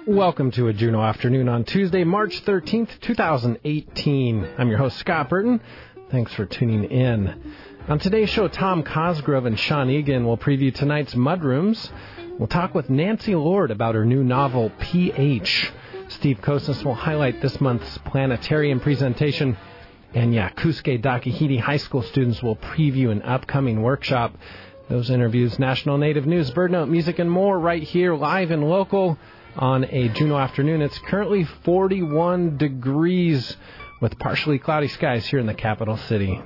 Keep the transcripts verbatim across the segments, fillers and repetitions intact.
Welcome to a Juneau Afternoon on Tuesday, March thirteenth, twenty eighteen. I'm your host, Scott Burton. Thanks for tuning in. On today's show, Tom Cosgrove and Sean Egan will preview tonight's Mudrooms. We'll talk with Nancy Lord about her new novel, P H. Steve Kosnes will highlight this month's planetarium presentation. And Yakusuke Dakihiti High School students will preview an upcoming workshop. Those interviews, National Native News, Bird Note, music, and more right here, live and local on a Juneau afternoon. It's currently forty-one degrees with partially cloudy skies here in the capital city.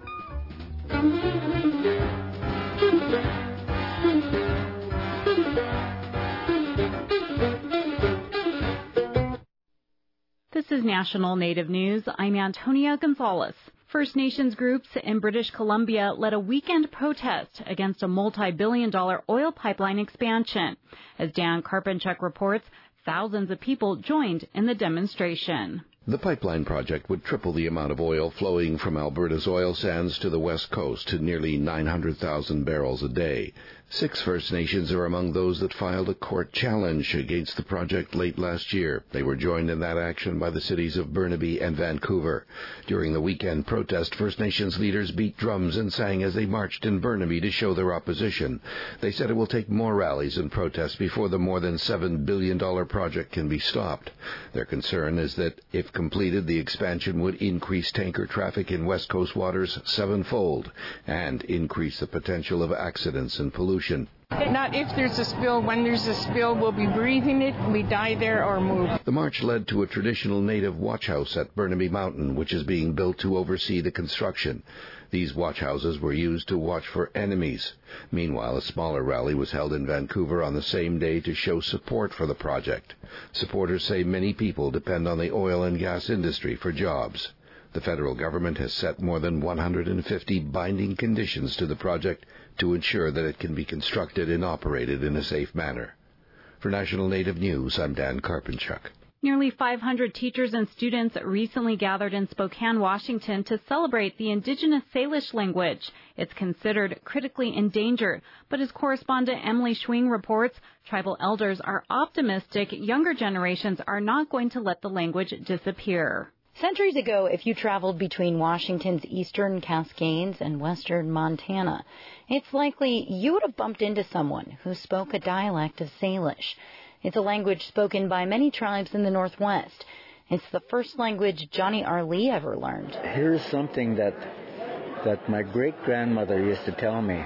This is National Native News. I'm Antonia Gonzalez. First Nations groups in British Columbia led a weekend protest against a multi-billion dollar oil pipeline expansion. As Dan Karpinchuk reports, thousands of people joined in the demonstration. The pipeline project would triple the amount of oil flowing from Alberta's oil sands to the west coast to nearly nine hundred thousand barrels a day. Six First Nations are among those that filed a court challenge against the project late last year. They were joined in that action by the cities of Burnaby and Vancouver. During the weekend protest, First Nations leaders beat drums and sang as they marched in Burnaby to show their opposition. They said it will take more rallies and protests before the more than seven billion dollars project can be stopped. Their concern is that if completed, the expansion would increase tanker traffic in West Coast waters sevenfold and increase the potential of accidents and pollution. Not if there's a spill. When there's a spill, we'll be breathing it, we die there or move. The march led to a traditional native watch house at Burnaby Mountain, which is being built to oversee the construction. These watch houses were used to watch for enemies. Meanwhile, a smaller rally was held in Vancouver on the same day to show support for the project. Supporters say many people depend on the oil and gas industry for jobs. The federal government has set more than one hundred fifty binding conditions to the project to ensure that it can be constructed and operated in a safe manner. For National Native News, I'm Dan Karpinchuk. Nearly five hundred teachers and students recently gathered in Spokane, Washington to celebrate the indigenous Salish language. It's considered critically endangered, but as correspondent Emily Schwing reports, tribal elders are optimistic younger generations are not going to let the language disappear. Centuries ago, if you traveled between Washington's eastern Cascades and western Montana, it's likely you would have bumped into someone who spoke a dialect of Salish. It's a language spoken by many tribes in the Northwest. It's the first language Johnny Arlee ever learned. Here's something that that my great-grandmother used to tell me.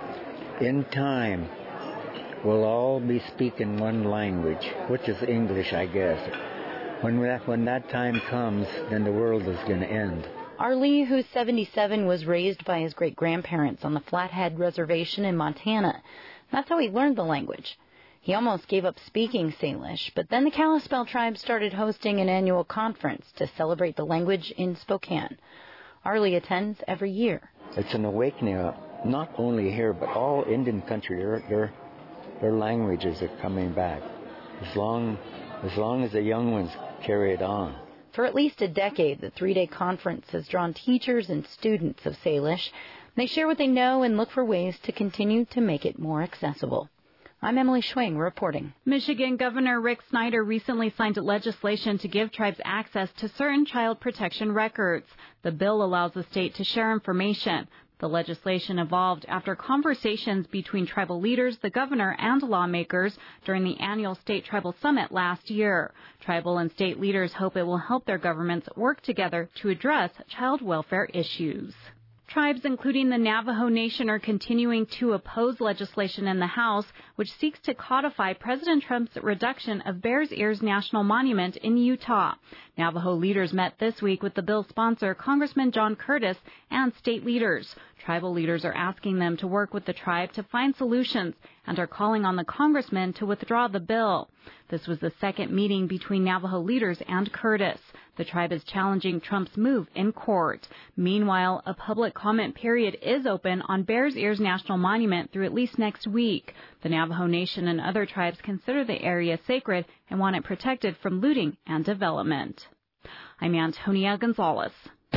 In time, we'll all be speaking one language, which is English, I guess. When that, when that time comes, then the world is going to end. Arlee, who's seventy-seven, was raised by his great-grandparents on the Flathead Reservation in Montana. That's how he learned the language. He almost gave up speaking Salish, but then the Kalispel tribe started hosting an annual conference to celebrate the language in Spokane. Arlee attends every year. It's an awakening, not only here, but all Indian country. Their, their, their languages are coming back. As long, as long as the young ones carry it on. For at least a decade, the three-day conference has drawn teachers and students of Salish. They share what they know and look for ways to continue to make it more accessible. I'm Emily Schwing reporting. Michigan Governor Rick Snyder recently signed legislation to give tribes access to certain child protection records. The bill allows the state to share information. The legislation evolved after conversations between tribal leaders, the governor, and lawmakers during the annual State Tribal Summit last year. Tribal and state leaders hope it will help their governments work together to address child welfare issues. Tribes, including the Navajo Nation, are continuing to oppose legislation in the House, which seeks to codify President Trump's reduction of Bears Ears National Monument in Utah. Navajo leaders met this week with the bill's sponsor, Congressman John Curtis, and state leaders. Tribal leaders are asking them to work with the tribe to find solutions and are calling on the congressman to withdraw the bill. This was the second meeting between Navajo leaders and Curtis. The tribe is challenging Trump's move in court. Meanwhile, a public comment period is open on Bears Ears National Monument through at least next week. The Navajo Nation and other tribes consider the area sacred and want it protected from looting and development. I'm Antonia Gonzalez.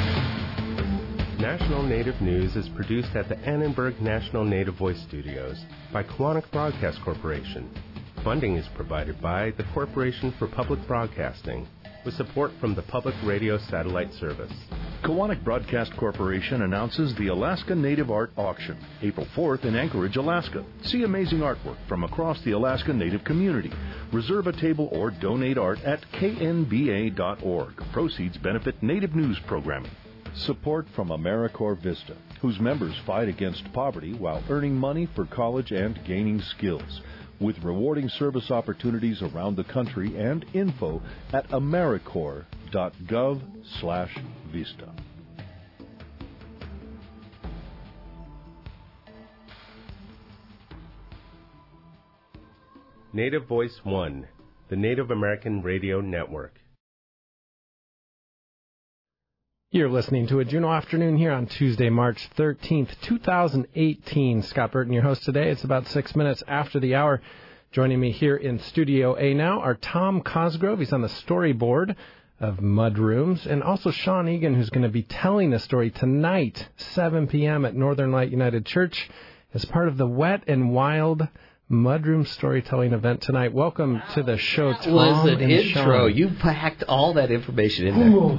National Native News is produced at the Annenberg National Native Voice Studios by Kiwanis Broadcast Corporation. funding is provided by the Corporation for Public Broadcasting, with support from the Public Radio Satellite Service. Kowanek Broadcast Corporation announces the Alaska Native Art Auction, April fourth in Anchorage, Alaska. See amazing artwork from across the Alaska Native community. Reserve a table or donate art at k n b a dot org. Proceeds benefit Native News programming. Support from AmeriCorps Vista, whose members fight against poverty while earning money for college and gaining skills, with rewarding service opportunities around the country and info at americorps dot gov slash vista. Native Voice One, the Native American Radio Network. You're listening to a Juneau Afternoon here on Tuesday, March thirteenth, twenty eighteen. Scott Burton, your host today. It's about six minutes after the hour. Joining me here in Studio A now are Tom Cosgrove. He's on the storyboard of Mudrooms, and also Sean Egan, who's going to be telling the story tonight, seven p.m. at Northern Light United Church, as part of the Wet and Wild Mudroom storytelling event tonight. Welcome to the show, Tom. Was an and intro. Sean. You packed all that information in there. Ooh,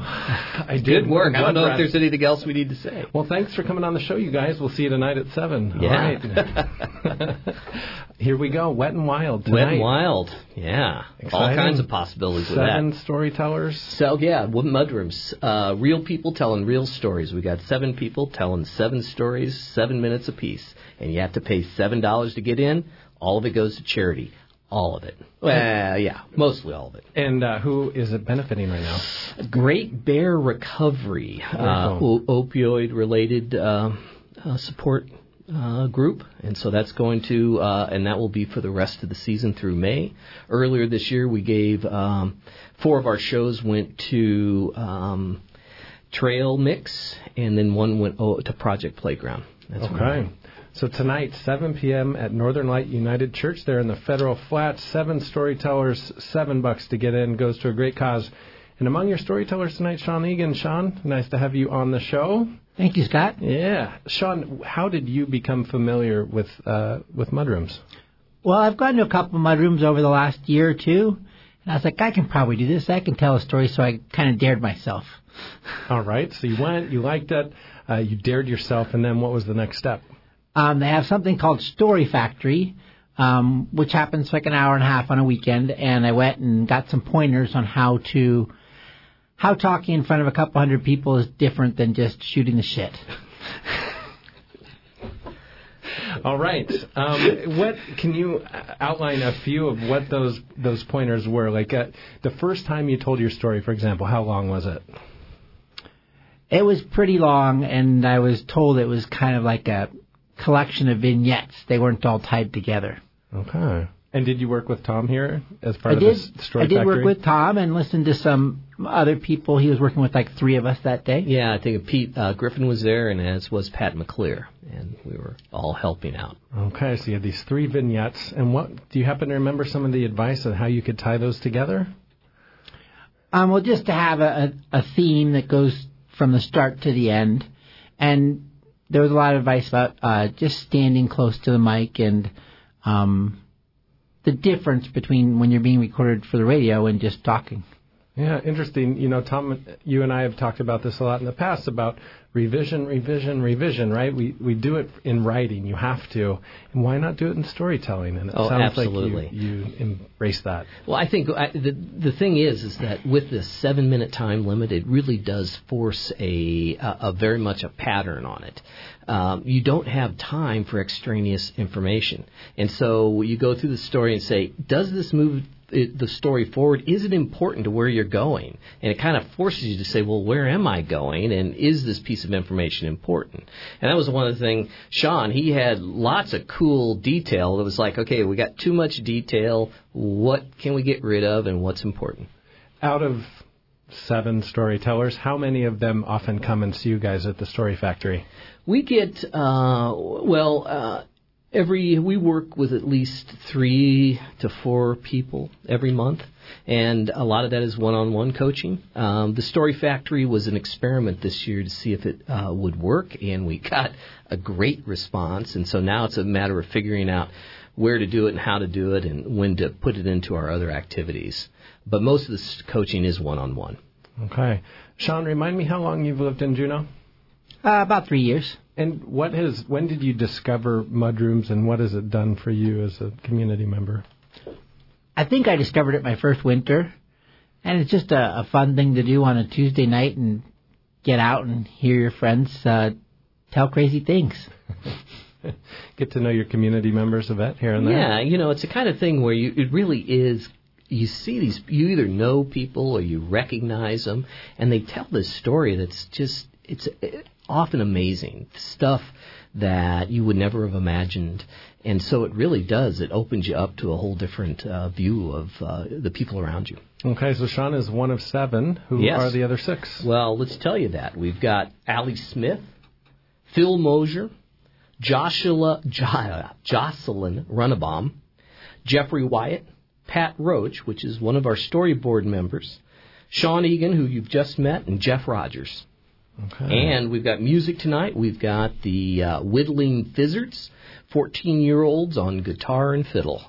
I did. Good work. I don't know breath. if there's anything else we need to say. Well, thanks for coming on the show, you guys. We'll see you tonight at seven. Yeah. All right. Here we go. Wet and Wild tonight. Wet and Wild. Yeah. Exciting. All kinds of possibilities with that. Seven storytellers. So, yeah, Mudrooms. Uh, real people telling real stories. We got seven people telling seven stories, seven minutes apiece. And you have to pay seven dollars to get in. All of it goes to charity. All of it. Well, yeah, mostly all of it. And uh, who is it benefiting right now? Great Bear Recovery, uh, o- opioid-related uh, uh, support uh, group. And so that's going to, uh, and that will be for the rest of the season through May. Earlier this year, we gave, um, four of our shows went to um, Trail Mix, and then one went oh, to Project Playground. That's okay. So tonight, seven p.m. at Northern Light United Church there in the Federal Flats. Seven storytellers, seven bucks to get in, goes to a great cause. And among your storytellers tonight, Sean Egan. Sean, nice to have you on the show. Thank you, Scott. Yeah. Sean, how did you become familiar with uh, with Mudrooms? Well, I've gone to a couple of Mudrooms over the last year or two, and I was like, I can probably do this. I can tell a story, so I kind of dared myself. All right. So you went, you liked it, uh, you dared yourself, and then what was the next step? Um, they have something called Story Factory, um, which happens like an hour and a half on a weekend, and I went and got some pointers on how to, how talking in front of a couple hundred people is different than just shooting the shit. All right. Um, what can you outline a few of what those those pointers were? Like uh, the first time you told your story, for example, how long was it? It was pretty long, and I was told it was kind of like a collection of vignettes. They weren't all tied together. Okay. And did you work with Tom here as part I of did, this story I did factory? work with Tom and listened to some other people. He was working with like three of us that day. Yeah, I think Pete uh, Griffin was there, and as was Pat McClear, and we were all helping out. Okay, so you had these three vignettes. And what do you happen to remember some of the advice on how you could tie those together? Um, well, just to have a, a, a theme that goes from the start to the end. And there was a lot of advice about uh, just standing close to the mic and um, the difference between when you're being recorded for the radio and just talking. Yeah, interesting. You know, Tom, you and I have talked about this a lot in the past about revision, revision, revision, right? We we do it in writing. You have to. And why not do it in storytelling? And it oh, sounds absolutely. like you, you embrace that. Well, I think I, the the thing is, is that with this seven-minute time limit, it really does force a, a, a very much a pattern on it. Um, you don't have time for extraneous information. And so you go through the story and say, does this move it, the story forward? Is it important to where you're going? And it kind of forces you to say, well, where am I going? And is this piece of information important? And that was one of the things, Sean, he had lots of cool detail. It was like, okay, we got too much detail. What can we get rid of and what's important? Out of seven storytellers, how many of them often come and see you guys at the Story Factory? We get, uh, well, uh, Every we work with at least three to four people every month, and a lot of that is one-on-one coaching. Um, the Story Factory was an experiment this year to see if it uh, would work, and we got a great response. And so now it's a matter of figuring out where to do it and how to do it and when to put it into our other activities. But most of this coaching is one-on-one. Okay. Sean, remind me how long you've lived in Juneau? Uh, about three years. And what has, when did you discover Mudrooms, and what has it done for you as a community member? I think I discovered it my first winter, and it's just a, a fun thing to do on a Tuesday night and get out and hear your friends uh, tell crazy things. Get to know your community members a bit here and there. Yeah, you know, it's the kind of thing where you, it really is, you see these, you either know people or you recognize them, and they tell this story that's just, it's often amazing stuff that you would never have imagined. And so it really does. It opens you up to a whole different uh, view of uh, the people around you. Okay, so Sean is one of seven. Who yes. are the other six? Well, let's tell you that. We've got Allie Smith, Phil Mosier, Joshua, jo- Jocelyn Runnebaum, Jeffrey Wyatt, Pat Roach, which is one of our storyboard members, Sean Egan, who you've just met, and Jeff Rogers. Okay. And we've got music tonight. We've got the uh, Whittling Fizzards, fourteen-year-olds on guitar and fiddle.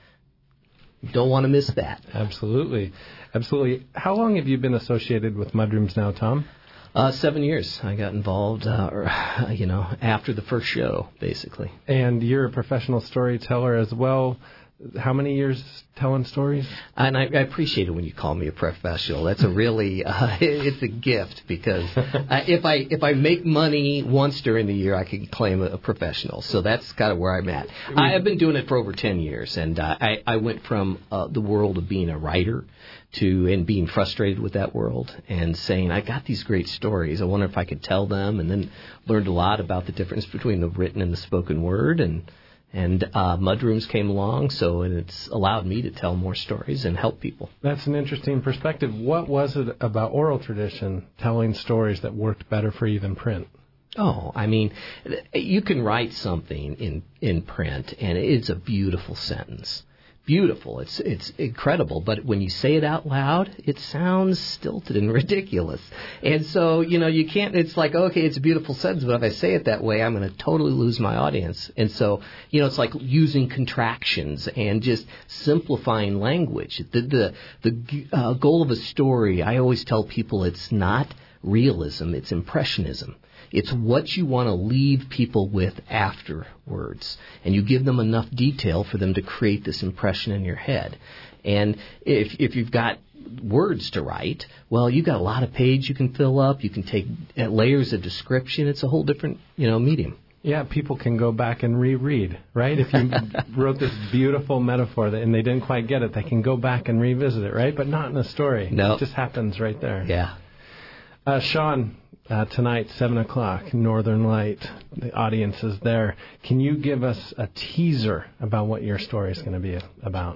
Don't want to miss that. Absolutely. Absolutely. How long have you been associated with Mudrooms now, Tom? Uh, seven years. I got involved, uh, or, you know, after the first show, basically. And you're a professional storyteller as well. How many years telling stories? And I, I appreciate it when you call me a professional. That's a really, uh, it's a gift because uh, if I if I make money once during the year, I can claim a, a professional. So that's kind of where I'm at. I have been doing it for over ten years, and uh, I, I went from uh, the world of being a writer to and being frustrated with that world and saying, I got these great stories. I wonder if I could tell them, and then learned a lot about the difference between the written and the spoken word, and And uh, Mudrooms came along, so and it's allowed me to tell more stories and help people. That's an interesting perspective. What was it about oral tradition, telling stories, that worked better for you than print? Oh, I mean, you can write something in, in print, and it's a beautiful sentence. Beautiful. It's it's incredible. But when you say it out loud, it sounds stilted and ridiculous. And so, you know, you can't, it's like, okay, it's a beautiful sentence, but if I say it that way, I'm going to totally lose my audience. And so, you know, it's like using contractions and just simplifying language. The, the, the uh, goal of a story, I always tell people it's not realism, it's impressionism. It's what you want to leave people with afterwards. And you give them enough detail for them to create this impression in your head. And if if you've got words to write, well, you've got a lot of page you can fill up. You can take layers of description. It's a whole different, you know, medium. Yeah, people can go back and reread, right? If you wrote this beautiful metaphor that, and they didn't quite get it, they can go back and revisit it, right? But not in a story. No. It just happens right there. Yeah. Uh, Sean, uh, tonight, seven o'clock, Northern Light. The audience is there. Can you give us a teaser about what your story is going to be about?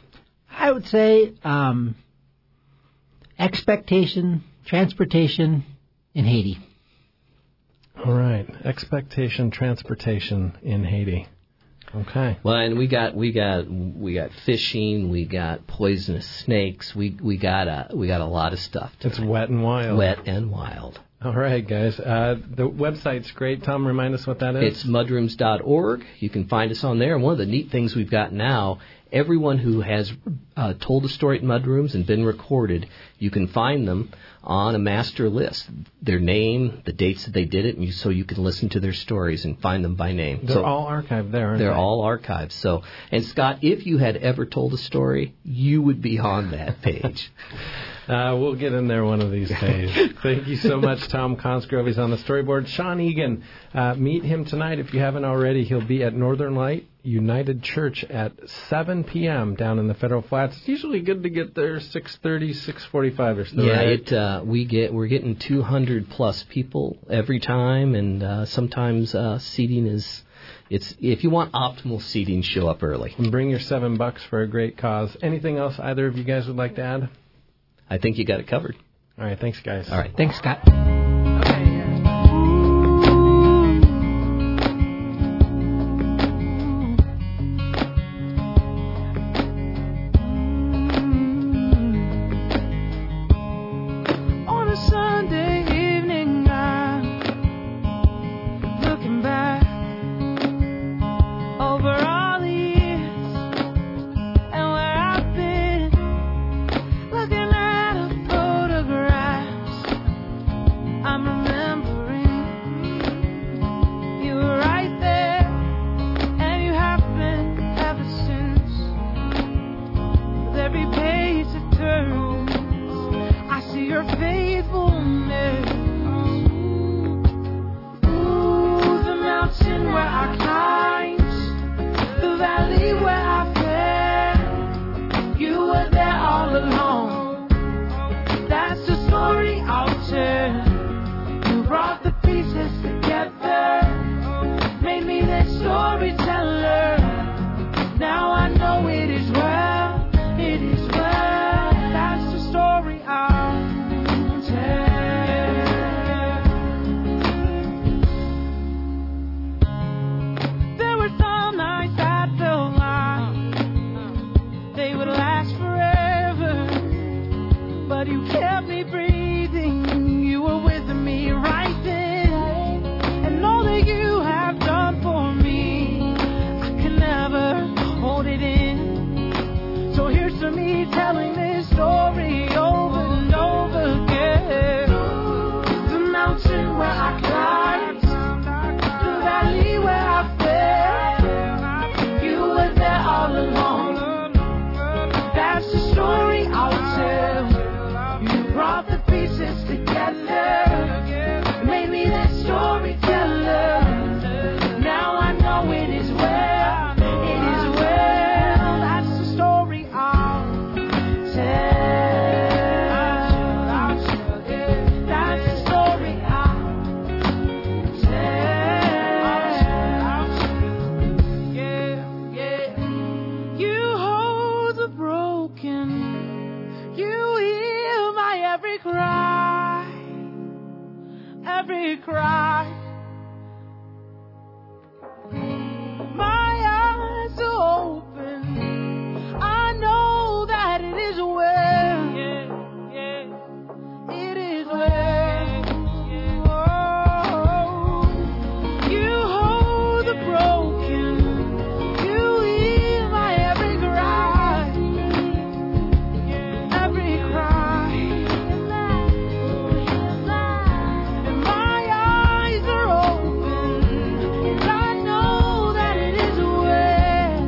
I would say um, expectation, transportation in Haiti. All right. Expectation, transportation in Haiti. Okay. Well, and we got we got we got fishing, we got poisonous snakes, we we got a we got a lot of stuff. It's wet and wild. Wet and wild. All right, guys. Uh, the website's great. Tom, remind us what that is. It's mudrooms dot org. You can find us on there. And one of the neat things we've got now, everyone who has uh, told a story at Mudrooms and been recorded, you can find them on a master list. Their name, the dates that they did it, and you, so you can listen to their stories and find them by name. They're so all archived there, aren't They're they? all archived. So, and Scott, if you had ever told a story, you would be on that page. Uh, we'll get in there one of these days. Thank you so much, Tom Cosgrove. He's on the storyboard. Sean Egan, uh, meet him tonight if you haven't already. He'll be at Northern Light United Church at seven p.m. down in the Federal Flats. It's usually good to get there six thirty, six forty-five or so. Yeah, right? it uh, we get we're getting two hundred plus people every time, and uh, sometimes uh, seating is. It's if you want optimal seating, show up early. And bring your seven bucks for a great cause. Anything else either of you guys would like to add? I think you got it covered. All right, thanks, guys. All right, thanks, Scott. every cry. My eyes are open. I know that it is well. Yeah, yeah. It is well. Oh, you hold the broken. You heal my every cry. Every cry. And my eyes are open. And I know that it is well.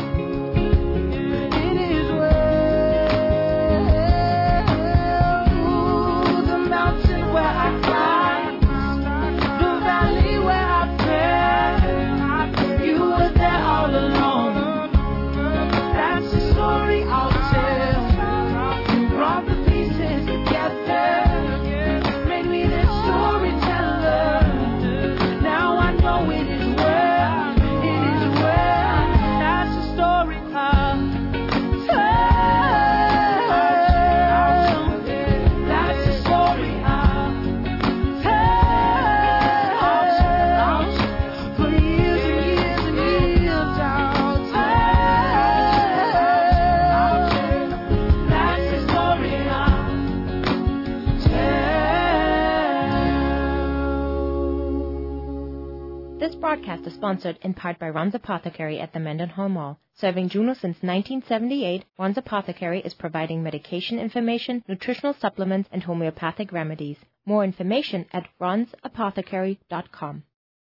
It is well. The mountain where I climbed, the valley where I fell, you were there all along. That's the story I'll tell. You brought the pieces together, made me this storyteller. Now I know it is well, it is well. That's the story I'll tell. That's the story I'll tell. For years and years and years I'll tell. That's the story I'll tell. This broadcast is sponsored in part by Ron's Apothecary at the Mendenhall Mall. Serving Juneau since nineteen seventy-eight, Ron's Apothecary is providing medication information, nutritional supplements, and homeopathic remedies. More information at rons apothecary dot com.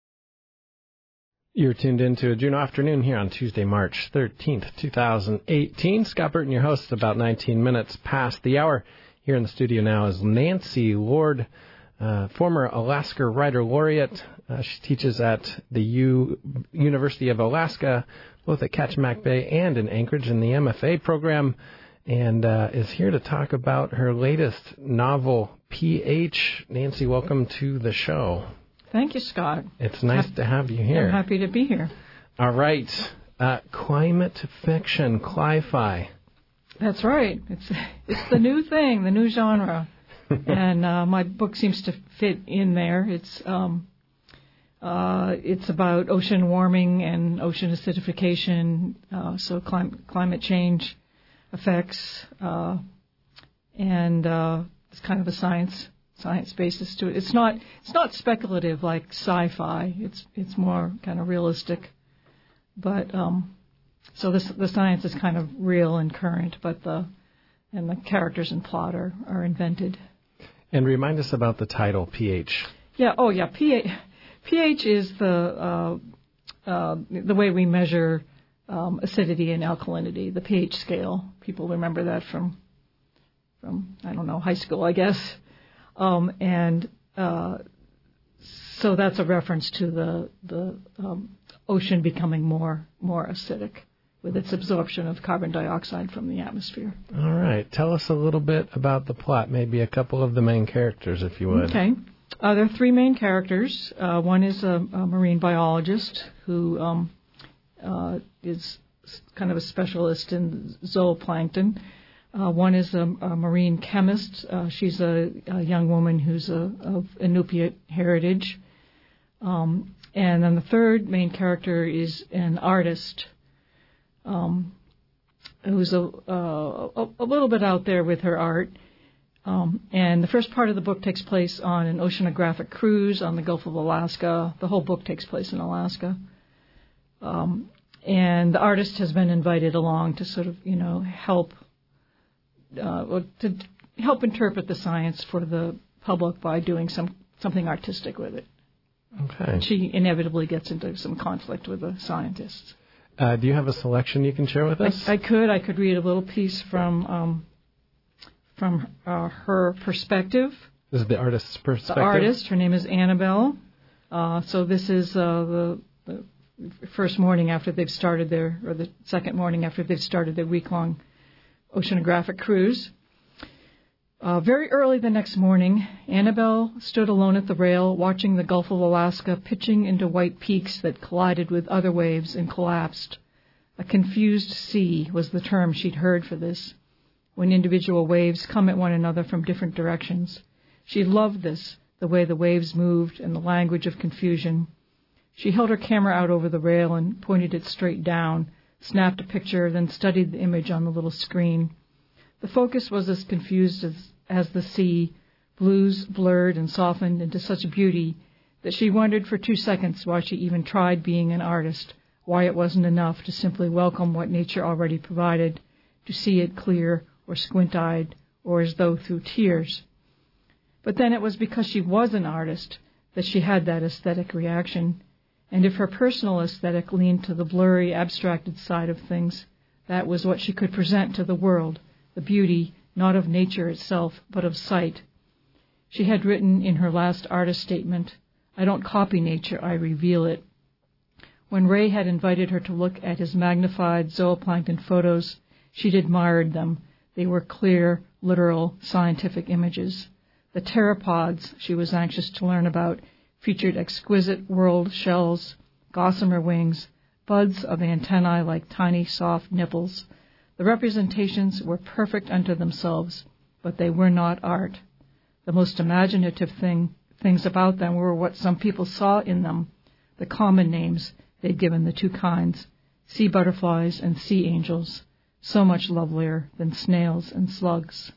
You're tuned in to a Juneau afternoon here on Tuesday, March thirteenth, twenty eighteen. Scott Burton, your host, about nineteen minutes past the hour. Here in the studio now is Nancy Lord, uh, former Alaska Writer Laureate. Uh, she teaches at the U- University of Alaska, both at Kachemak Bay and in Anchorage in the M F A program, and uh, is here to talk about her latest novel, P H. Nancy, welcome to the show. Thank you, Scott. It's nice Ha- to have you here. I'm happy to be here. All right. Uh, climate fiction, cli-fi. That's right. It's it's the new thing, the new genre, and uh, my book seems to fit in there. It's um, uh, it's about ocean warming and ocean acidification, uh, so clim- climate change effects, uh, and uh, it's kind of a science science basis to it. It's not it's not speculative like sci-fi. It's it's more kind of realistic, but um, so this the science is kind of real and current, but the and the characters and plot are, are invented. And remind us about the title, P H. Yeah. Oh, yeah. pH, pH is the uh, uh, the way we measure um, acidity and alkalinity, the pH scale. People remember that from from I don't know high school, I guess. Um, and uh, so that's a reference to the the um, ocean becoming more more acidic with its absorption of carbon dioxide from the atmosphere. All right. Tell us a little bit about the plot, maybe a couple of the main characters, if you would. Okay. Uh, there are three main characters. Uh, one is a, a marine biologist who um, uh, is kind of a specialist in zooplankton. Uh, one is a, a marine chemist. Uh, she's a, a young woman who's a, of Inupiat heritage. Um, and then the third main character is an artist um, who's a, uh, a, a little bit out there with her art. Um, and the first part of the book takes place on an oceanographic cruise on the Gulf of Alaska. The whole book takes place in Alaska. Um, and the artist has been invited along to sort of, you know, help uh, to help interpret the science for the public by doing some something artistic with it. Okay. She inevitably gets into some conflict with the scientists. Uh, do you have a selection you can share with us? I, I could. I could read a little piece from um, from uh, her perspective. This is the artist's perspective? The artist. Her name is Annabelle. Uh, so this is uh, the, the first morning after they've started their, or the second morning after they've started their week-long oceanographic cruise. Uh, very early the next morning, Annabelle stood alone at the rail, watching the Gulf of Alaska pitching into white peaks that collided with other waves and collapsed. A confused sea was the term she'd heard for this, when individual waves come at one another from different directions. She loved this, the way the waves moved and the language of confusion. She held her camera out over the rail and pointed it straight down, snapped a picture, then studied the image on the little screen. The focus was as confused as, as the sea, blues blurred and softened into such beauty that she wondered for two seconds why she even tried being an artist, why it wasn't enough to simply welcome what nature already provided, to see it clear or squint-eyed or as though through tears. But then it was because she was an artist that she had that aesthetic reaction, and if her personal aesthetic leaned to the blurry, abstracted side of things, that was what she could present to the world, the beauty not of nature itself, but of sight. She had written in her last artist statement, "I don't copy nature, I reveal it." When Ray had invited her to look at his magnified zooplankton photos, she'd admired them. They were clear, literal, scientific images. The pteropods she was anxious to learn about featured exquisite whorled shells, gossamer wings, buds of antennae like tiny soft nipples. The representations were perfect unto themselves, but they were not art. The most imaginative thing, things about them were what some people saw in them, the common names they'd given the two kinds, sea butterflies and sea angels, so much lovelier than snails and slugs.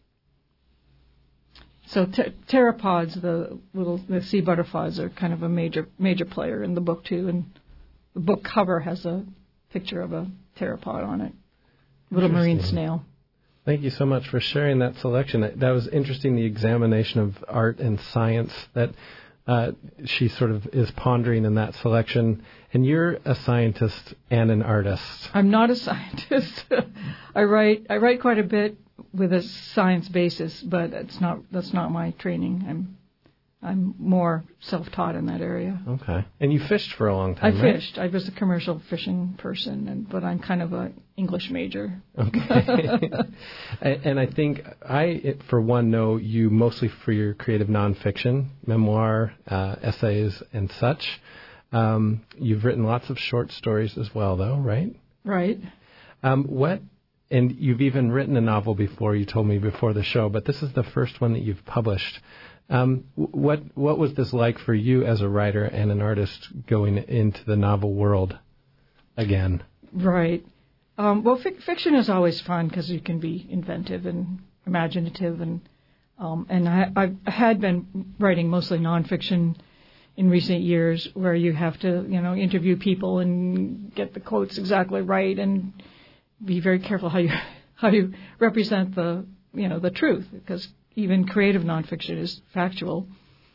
So ter- pteropods, the little the sea butterflies, are kind of a major major player in the book too, and the book cover has a picture of a pteropod on it, little marine snail. Thank you so much for sharing that selection. That was interesting, the examination of art and science that uh, she sort of is pondering in that selection. And you're a scientist and an artist. I'm not a scientist. I write I write quite a bit with a science basis, but it's not that's not my training. I'm I'm more self-taught in that area. Okay. And you fished for a long time, I right? fished. I was a commercial fishing person, and but I'm kind of an English major. Okay. And I think I, for one, know you mostly for your creative nonfiction, memoir, uh, essays, and such. Um, you've written lots of short stories as well, though, right? Right. Um, what? And you've even written a novel before, you told me before the show, but this is the first one that you've published. Um, what what was this like for you as a writer and an artist going into the novel world again? Right. Um, well, fic- fiction is always fun because you can be inventive and imaginative, and um, and I, I had been writing mostly nonfiction in recent years, where you have to you know interview people and get the quotes exactly right and be very careful how you how you represent the you know the truth, because even creative nonfiction is factual,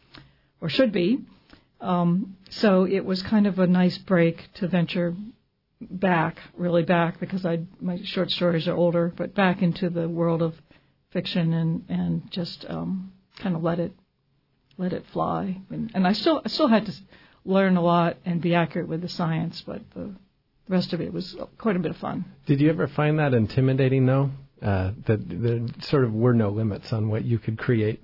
or should be. Um, so it was kind of a nice break to venture back, really back, because I my short stories are older, but back into the world of fiction and and just um, kind of let it let it fly. And, and I still I still had to learn a lot and be accurate with the science, but the rest of it was quite a bit of fun. Did you ever find that intimidating, though? Uh, that there sort of were no limits on what you could create?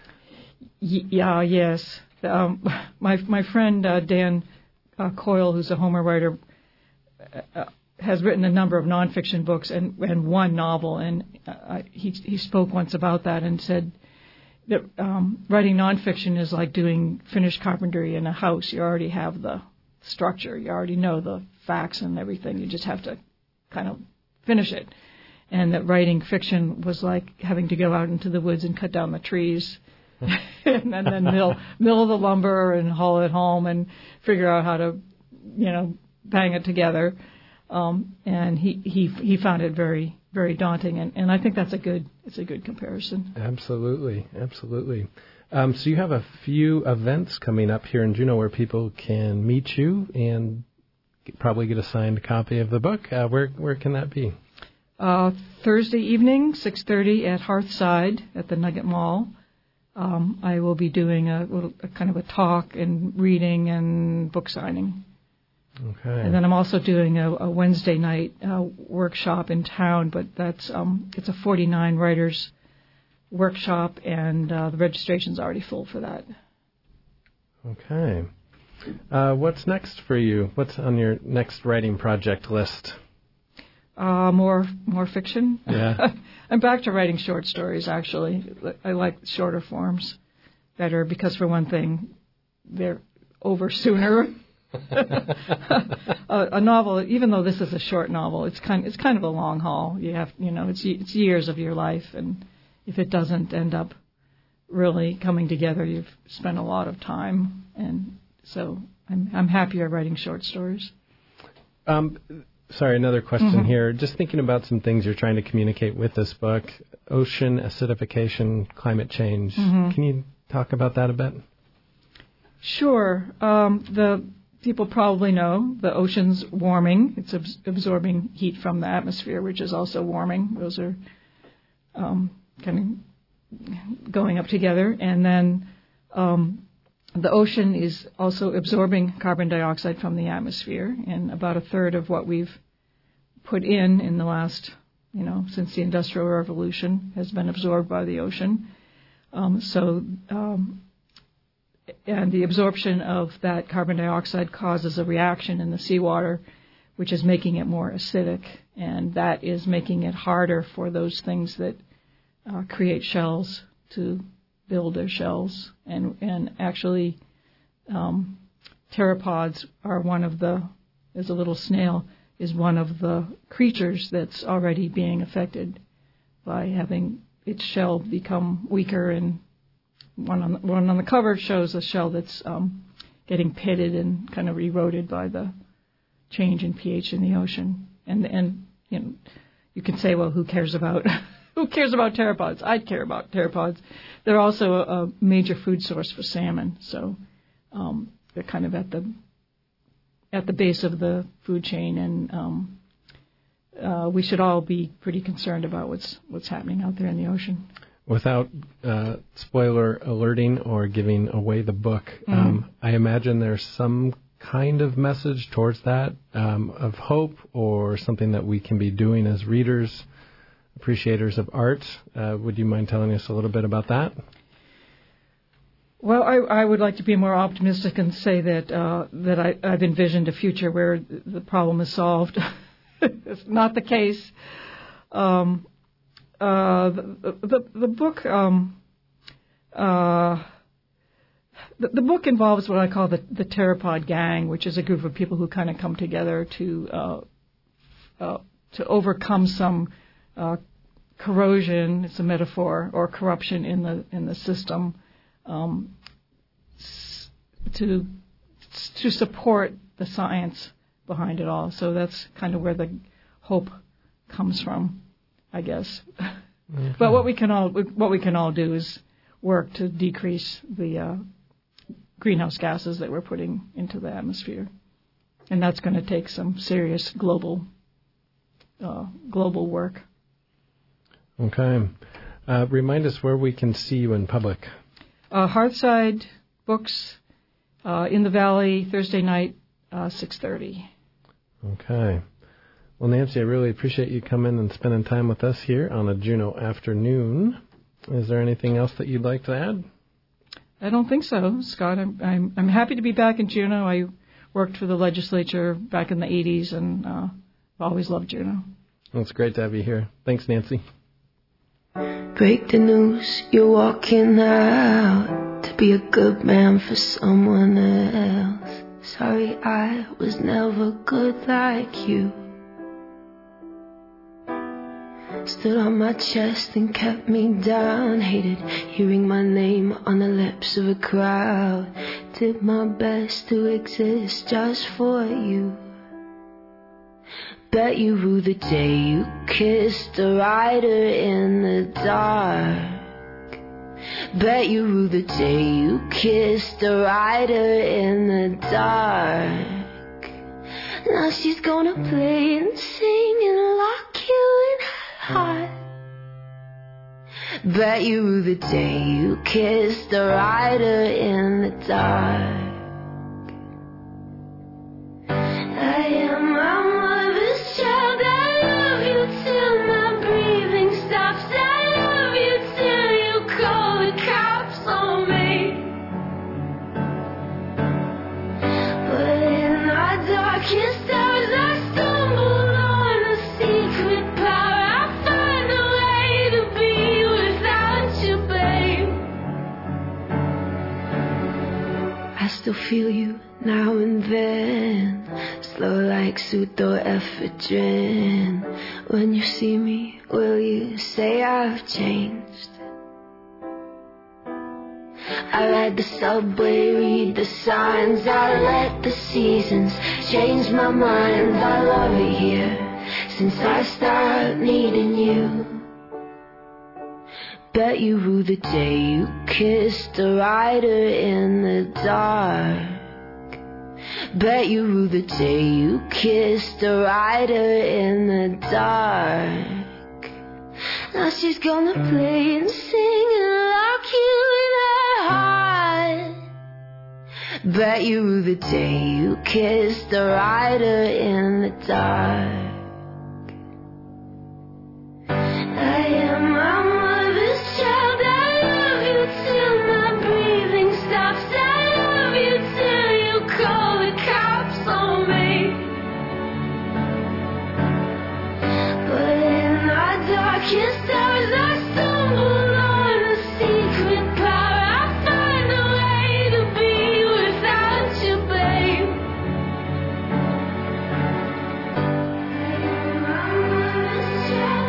Y- yeah, yes. Um, my my friend uh, Dan uh, Coyle, who's a Homer writer, uh, has written a number of nonfiction books and, and one novel, and uh, he he spoke once about that and said that um, writing nonfiction is like doing finished carpentry in a house. You already have the structure, you already know the facts and everything. You just have to kind of finish it. And that writing fiction was like having to go out into the woods and cut down the trees and then, then mill, mill the lumber and haul it home and figure out how to, you know, bang it together. Um, and he, he he found it very, very daunting. And, and I think that's a good it's a good comparison. Absolutely. Absolutely. Um, so you have a few events coming up here in Juneau where people can meet you and probably get a signed copy of the book. Uh, where where can that be? Uh, Thursday evening, six thirty at Hearthside at the Nugget Mall. Um, I will be doing a, little, a kind of a talk and reading and book signing. Okay. And then I'm also doing a, a Wednesday night uh, workshop in town, but that's um, it's a forty-nine writers workshop, and uh, the registration's already full for that. Okay. Uh, what's next for you? What's on your next writing project list? Uh, more more fiction. Yeah. I'm back to writing short stories, actually. I like shorter forms. better because, for one thing, they're over sooner. a, a novel, even though this is a short novel, it's kind it's kind of a long haul. You have you know it's it's years of your life, and if it doesn't end up really coming together, you've spent a lot of time, and so I'm I'm happier writing short stories. Um, sorry, another question Mm-hmm. here. Just thinking about some things you're trying to communicate with this book: ocean acidification, climate change. Mm-hmm. Can you talk about that a bit? Sure. Um, the people probably know the ocean's warming. It's abs- absorbing heat from the atmosphere, which is also warming. Those are um, kind of going up together. And then um, the ocean is also absorbing carbon dioxide from the atmosphere. And about a third of what we've put in in the last, you know, since the Industrial Revolution has been absorbed by the ocean. Um, so... Um, And the absorption of that carbon dioxide causes a reaction in the seawater, which is making it more acidic, and that is making it harder for those things that uh, create shells to build their shells. And, and actually, um, pteropods are one of the, as a little snail, is one of the creatures that's already being affected by having its shell become weaker. And One on, the, one on the cover shows a shell that's um, getting pitted and kind of eroded by the change in pH in the ocean. And and you know, you can say, well, who cares about who cares about pteropods? I'd care about pteropods. They're also a, a major food source for salmon, so um, they're kind of at the at the base of the food chain, and um, uh, we should all be pretty concerned about what's what's happening out there in the ocean. Without uh, spoiler alerting or giving away the book, Mm-hmm. um, I imagine there's some kind of message towards that, um, of hope, or something that we can be doing as readers, appreciators of art. Uh, would you mind telling us a little bit about that? Well, I, I would like to be more optimistic and say that uh, that I, I've envisioned a future where the problem is solved. It's not the case. Um, uh, the, the, the book um, uh, the, the book involves what I call the, the pteropod gang, which is a group of people who kind of come together to uh, uh, to overcome some uh, corrosion. It's a metaphor, or corruption in the in the system. Um, to to support the science behind it all. So that's kind of where the hope comes from, I guess. Mm-hmm. But what we can all what we can all do is work to decrease the uh, greenhouse gases that we're putting into the atmosphere, and that's going to take some serious global uh, global work. Okay. Uh, remind us where we can see you in public. Uh, Hearthside Books uh, in the Valley, Thursday night, uh, six thirty. Okay. Well, Nancy, I really appreciate you coming and spending time with us here on a Juneau afternoon. Is there anything else that you'd like to add? I don't think so, Scott. I'm I'm, I'm happy to be back in Juneau. I worked for the legislature back in the eighties, and uh, I've always loved Juneau. Well, it's great to have you here. Thanks, Nancy. Break the news, you're walking out to be a good man for someone else. Sorry, I was never good like you. Stood on my chest and kept me down. Hated hearing my name on the lips of a crowd. Did my best to exist just for you. Bet you rue the day you kissed a rider in the dark. Bet you rue the day you kissed a rider in the dark. Now she's gonna play and sing and lock you in her heart. Bet you rue the day you kissed a rider in the dark. I am my mother's child. I love you till my breathing stops. I love you till you call the cops on me. But in our darkest hours I stumbled on a secret power. I find a way to be without you, babe. I still feel you now and then, slow like pseudoephedrine. When you see me, will you say I've changed? I ride the subway, read the signs, I let the seasons change my mind. I love it here since I started needing you. Bet you rue the day you kissed a rider in the dark. Bet you rue the day you kissed a rider in the dark. Now she's gonna play and sing and lock you in her heart. Bet you rue the day you kissed a rider in the dark. I am my mother's child. I love you till my breathing stops. I love you till you call the cops on me. But in our darkest hours, I stumble on a secret power. I find a way to be without you, babe. I am my mother's child.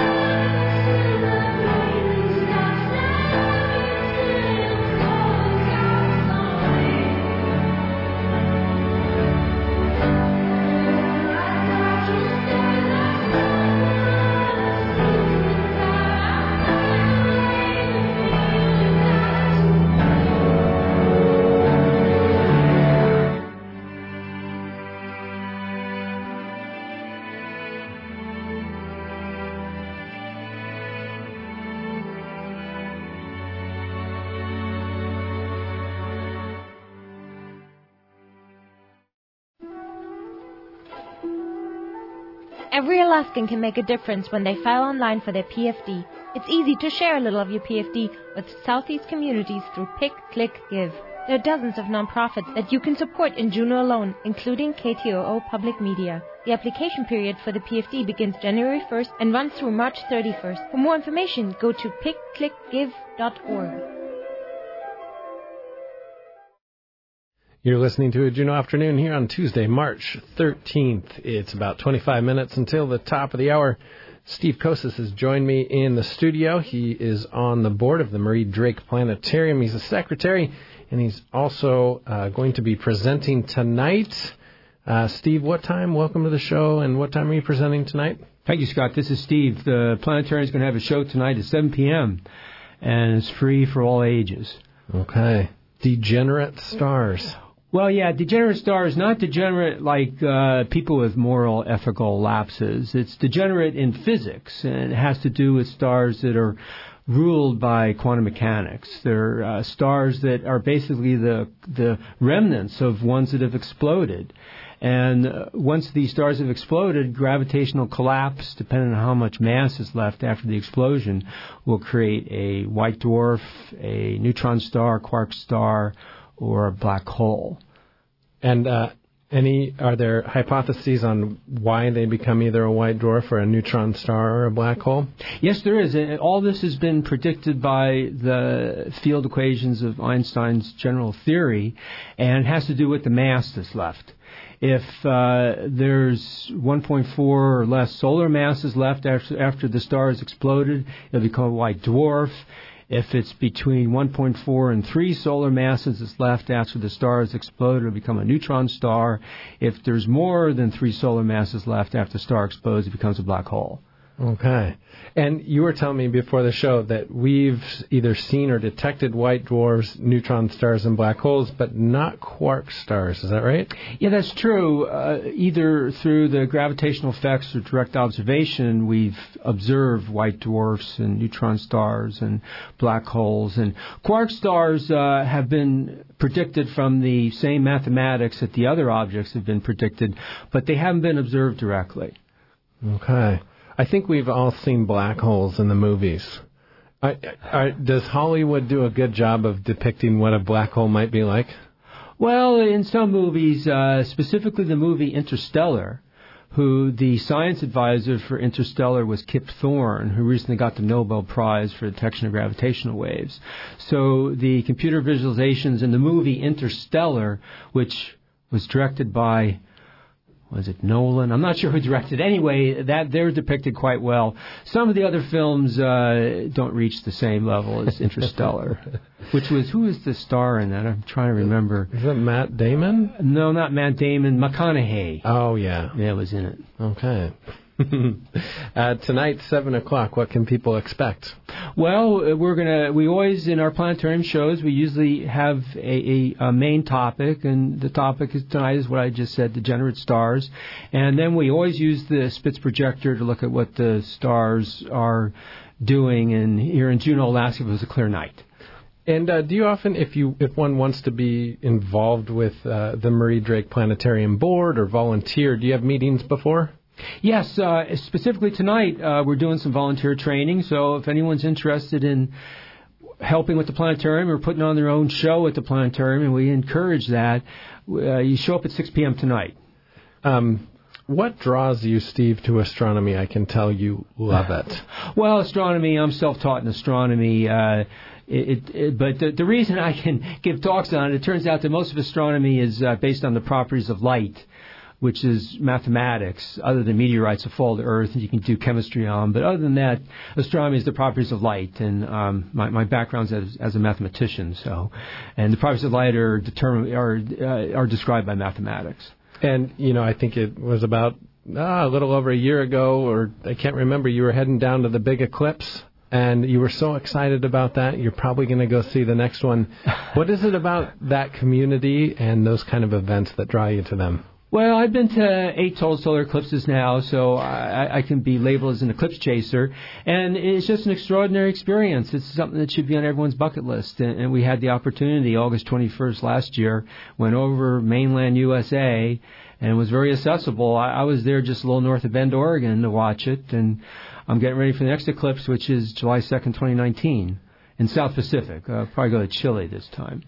Every Alaskan can make a difference when they file online for their P F D. It's easy to share a little of your P F D with Southeast communities through Pick, Click, Give. There are dozens of nonprofits that you can support in Juneau alone, including K T O O Public Media. The application period for the P F D begins January first and runs through March thirty-first. For more information, go to pick click give dot org. You're listening to a Juneau Afternoon here on Tuesday, March thirteenth. It's about twenty-five minutes until the top of the hour. Steve Kosis has joined me in the studio. He is on the board of the Marie Drake Planetarium. He's a secretary, and he's also uh, going to be presenting tonight. Uh, Steve, what time? Welcome to the show, and what time are you presenting tonight? Thank you, Scott. This is Steve. The Planetarium is going to have a show tonight at seven p.m., and it's free for all ages. Okay. Degenerate stars. Well, yeah, degenerate stars, not degenerate like uh, people with moral, ethical lapses. It's degenerate in physics, and it has to do with stars that are ruled by quantum mechanics. They're uh, stars that are basically the the remnants of ones that have exploded. And uh, once these stars have exploded, gravitational collapse, depending on how much mass is left after the explosion, will create a white dwarf, a neutron star, quark star, or a black hole. And uh, any are there hypotheses on why they become either a white dwarf or a neutron star or a black hole? Yes, there is. All this has been predicted by the field equations of Einstein's general theory, and it has to do with the mass that's left. If uh, there's one point four or less solar masses left after, after the star has exploded, it'll become a white dwarf. If it's between one point four and three solar masses that's left after the star has exploded, it'll become a neutron star. If there's more than three solar masses left after the star explodes, it becomes a black hole. Okay. And you were telling me before the show that we've either seen or detected white dwarfs, neutron stars, and black holes, but not quark stars. Is that right? Yeah, that's true. Uh, either through the gravitational effects or direct observation, we've observed white dwarfs and neutron stars and black holes. And quark stars uh, have been predicted from the same mathematics that the other objects have been predicted, but they haven't been observed directly. Okay. I think we've all seen black holes in the movies. I, I, does Hollywood do a good job of depicting what a black hole might be like? Well, in some movies, uh, specifically the movie Interstellar, who the science advisor for Interstellar was Kip Thorne, who recently got the Nobel Prize for detection of gravitational waves. So the computer visualizations in the movie Interstellar, which was directed by, was it Nolan? I'm not sure who directed. Anyway, that they're depicted quite well. Some of the other films uh, don't reach the same level as Interstellar, which was, who is the star in that? I'm trying to remember. Is it Matt Damon? No, not Matt Damon. McConaughey. Oh, yeah. Yeah, was in it. Okay. uh, tonight, seven o'clock, what can people expect? Well, we're gonna. We always in our planetarium shows we usually have a, a, a main topic, and the topic is tonight is what I just said, degenerate stars, and then we always use the Spitz projector to look at what the stars are doing. And here in Juneau, Alaska, it was a clear night. And uh, do you often, if you if one wants to be involved with uh, the Marie Drake Planetarium Board or volunteer, do you have meetings before? Yes, uh, specifically tonight uh, we're doing some volunteer training, so if anyone's interested in helping with the planetarium or putting on their own show at the planetarium, and we encourage that, uh, you show up at six p.m. tonight. Um, what draws you, Steve, to astronomy? I can tell you love it. Well, astronomy, I'm self-taught in astronomy. Uh, It, it, but the, the reason I can give talks on it, it turns out that most of astronomy is uh, based on the properties of light, which is mathematics, other than meteorites that fall to Earth and you can do chemistry on. But other than that, astronomy is the properties of light. And um, my, my background's as, as a mathematician, so and the properties of light are determined are uh, are described by mathematics. And you know, I think it was about ah, a little over a year ago, or I can't remember. You were heading down to the big eclipse. And you were so excited about that, you're probably going to go see the next one. What is it about that community and those kind of events that draw you to them? Well, I've been to eight total solar eclipses now, so I, I can be labeled as an eclipse chaser. And it's just an extraordinary experience. It's something that should be on everyone's bucket list. And, and we had the opportunity, August twenty-first last year, went over mainland U S A, and it was very accessible. I, I was there just a little north of Bend, Oregon, to watch it. And I'm getting ready for the next eclipse, which is July second, twenty nineteen, in South Pacific. I'll probably go to Chile this time.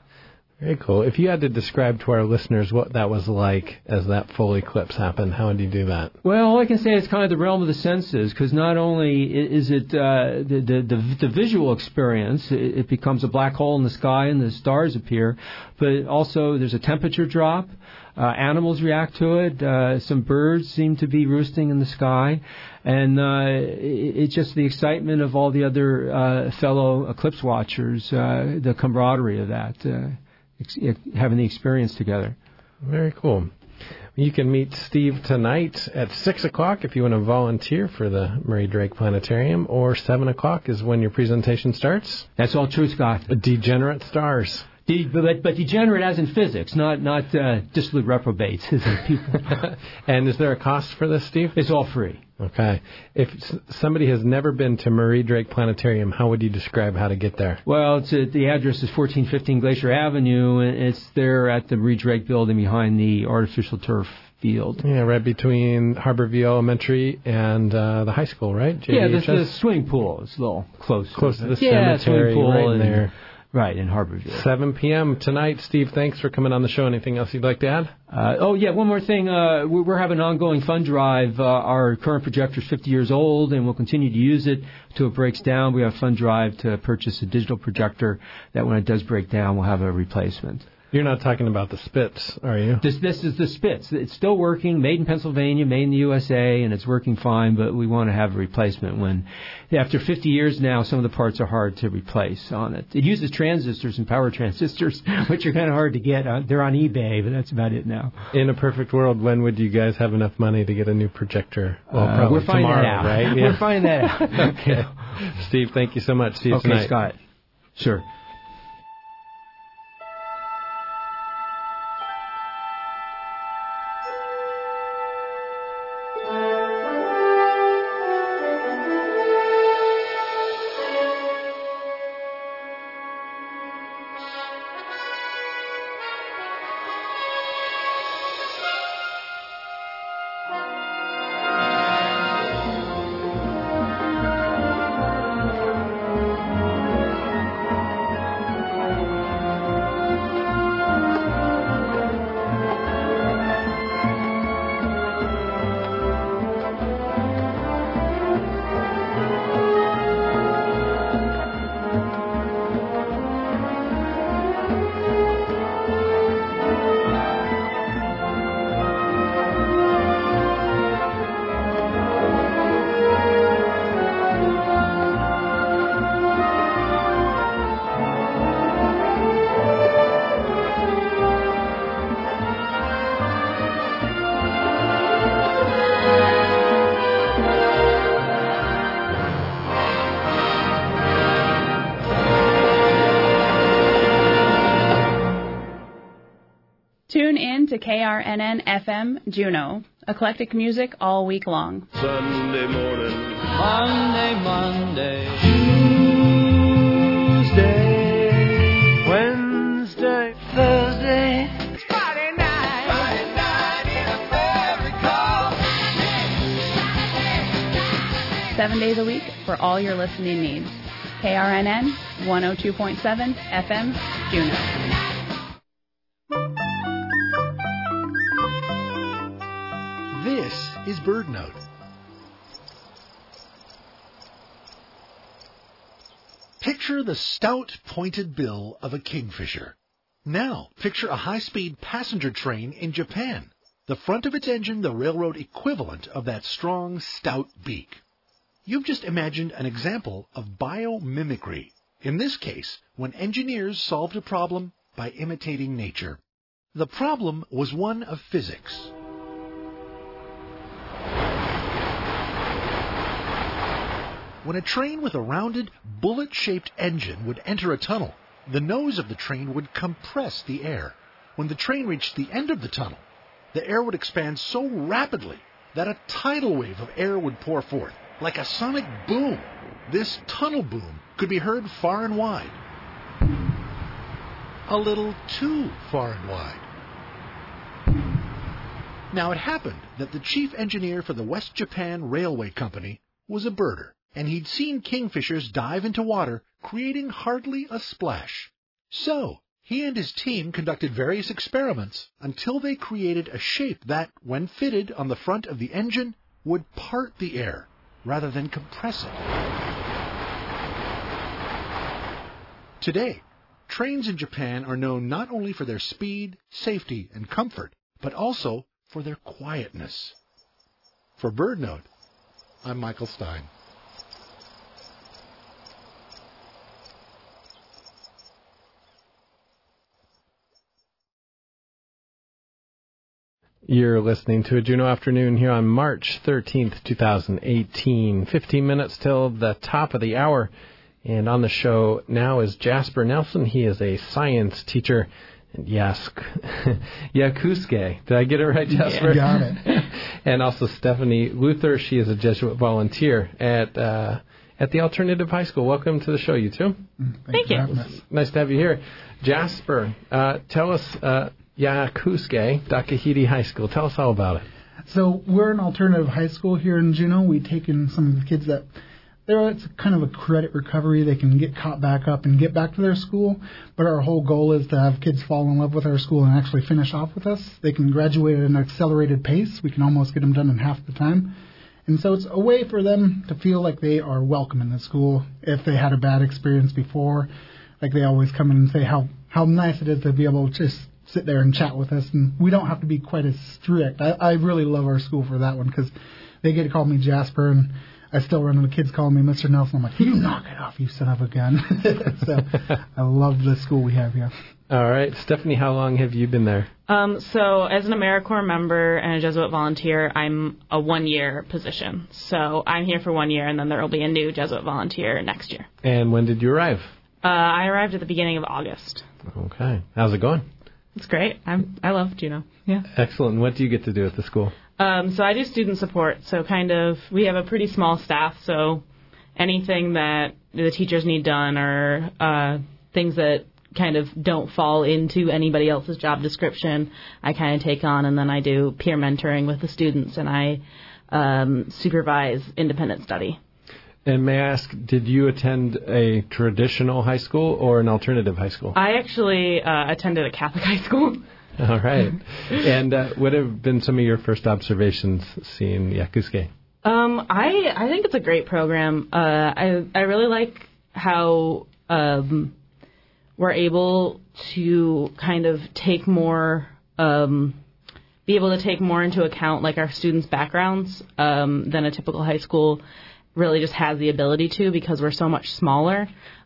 Very cool. If you had to describe to our listeners what that was like as that full eclipse happened, how would you do that? Well, all I can say is kind of the realm of the senses, because not only is it uh, the, the, the the visual experience, it, it becomes a black hole in the sky and the stars appear, but also there's a temperature drop. Uh, animals react to it. Uh, some birds seem to be roosting in the sky. And uh, it, it's just the excitement of all the other uh, fellow eclipse watchers, uh, the camaraderie of that, uh, ex- having the experience together. Very cool. You can meet Steve tonight at six o'clock if you want to volunteer for the Marie Drake Planetarium, or seven o'clock is when your presentation starts. That's all true, Scott. Degenerate stars. De- but, but degenerate as in physics, not not uh, dissolute reprobates as in people. And is there a cost for this, Steve? It's all free. Okay. If somebody has never been to Marie Drake Planetarium, how would you describe how to get there? Well, it's a, the address is fourteen fifteen Glacier Avenue, and it's there at the Marie Drake building behind the artificial turf field. Yeah, right between Harborview Elementary and uh, the high school, right? J D H S? Yeah, the, the swimming pool is a little close. Close to the yeah, cemetery, pool right in and, there. Right, in Harborview. seven p.m. tonight. Steve, thanks for coming on the show. Anything else you'd like to add? Uh, oh, yeah, one more thing. Uh, we're having an ongoing fund drive. Uh, our current projector is fifty years old, and we'll continue to use it until it breaks down. We have a fund drive to purchase a digital projector that when it does break down, we'll have a replacement. You're not talking about the Spitz, are you? This this is the Spitz. It's still working, made in Pennsylvania, made in the U S A, and it's working fine, but we want to have a replacement when, after fifty years now, some of the parts are hard to replace on it. It uses transistors and power transistors, which are kind of hard to get. They're on eBay, but that's about it now. In a perfect world, when would you guys have enough money to get a new projector? Well, uh, probably we're finding tomorrow, that out. right? Yeah. We're finding that out. Okay. Steve, thank you so much. See you okay, tonight. Scott. Sure. Tune in to K R N N F M Juneau. Eclectic music all week long. Sunday morning. Monday, Monday. Tuesday. Wednesday. Thursday. It's Friday night. Friday night in America. Seven days a week for all your listening needs. K R N N one oh two point seven F M Juneau. This is BirdNote. Picture the stout, pointed bill of a kingfisher. Now, picture a high-speed passenger train in Japan. The front of its engine, the railroad equivalent of that strong, stout beak. You've just imagined an example of biomimicry. In this case, when engineers solved a problem by imitating nature. The problem was one of physics. When a train with a rounded, bullet-shaped engine would enter a tunnel, the nose of the train would compress the air. When the train reached the end of the tunnel, the air would expand so rapidly that a tidal wave of air would pour forth, like a sonic boom. This tunnel boom could be heard far and wide. A little too far and wide. Now it happened that the chief engineer for the West Japan Railway Company was a birder, and he'd seen kingfishers dive into water, creating hardly a splash. So, he and his team conducted various experiments until they created a shape that, when fitted on the front of the engine, would part the air rather than compress it. Today, trains in Japan are known not only for their speed, safety, and comfort, but also for their quietness. For BirdNote, I'm Michael Stein. You're listening to a Juneau Afternoon here on March thirteenth, twenty eighteen. fifteen minutes till the top of the hour. And on the show now is Jasper Nelson. He is a science teacher. And Yask, Yakusuke. Did I get it right, Jasper? Yeah, got it. And also Stephanie Luther. She is a Jesuit volunteer at uh, at the Alternative High School. Welcome to the show, you two. Thank, Thank you. It's nice to have you here. Jasper, uh, tell us... Uh, Yakusuke, Takahiti High School. Tell us all about it. So we're an alternative high school here in Juneau. We take in some of the kids that, they're, it's kind of a credit recovery. They can get caught back up and get back to their school. But our whole goal is to have kids fall in love with our school and actually finish off with us. They can graduate at an accelerated pace. We can almost get them done in half the time. And so it's a way for them to feel like they are welcome in the school. If they had a bad experience before, like they always come in and say how, how nice it is to be able to just sit there and chat with us, and we don't have to be quite as strict. I, I really love our school for that one, because they get to call me Jasper, and I still run into kids calling me Mister Nelson. I'm like, you knock it off, you son of a gun. So I love the school we have here. All right. Stephanie, how long have you been there? Um, so as an AmeriCorps member and a Jesuit volunteer, I'm a one-year position. So I'm here for one year, and then there will be a new Jesuit volunteer next year. And when did you arrive? Uh, I arrived at the beginning of August. Okay. How's it going? It's great. I'm I love Juneau. Yeah. Excellent. What do you get to do at the school? Um, so I do student support. So kind of we have a pretty small staff. So anything that the teachers need done or uh, things that kind of don't fall into anybody else's job description, I kind of take on, and then I do peer mentoring with the students, and I um, supervise independent study. And may I ask, did you attend a traditional high school or an alternative high school? I actually uh, attended a Catholic high school. All right. And uh, what have been some of your first observations seeing Yakusuke? Um, I I think it's a great program. Uh, I I really like how um, we're able to kind of take more, um, be able to take more into account like our students' backgrounds um, than a typical high school really just has the ability to, because we're so much smaller,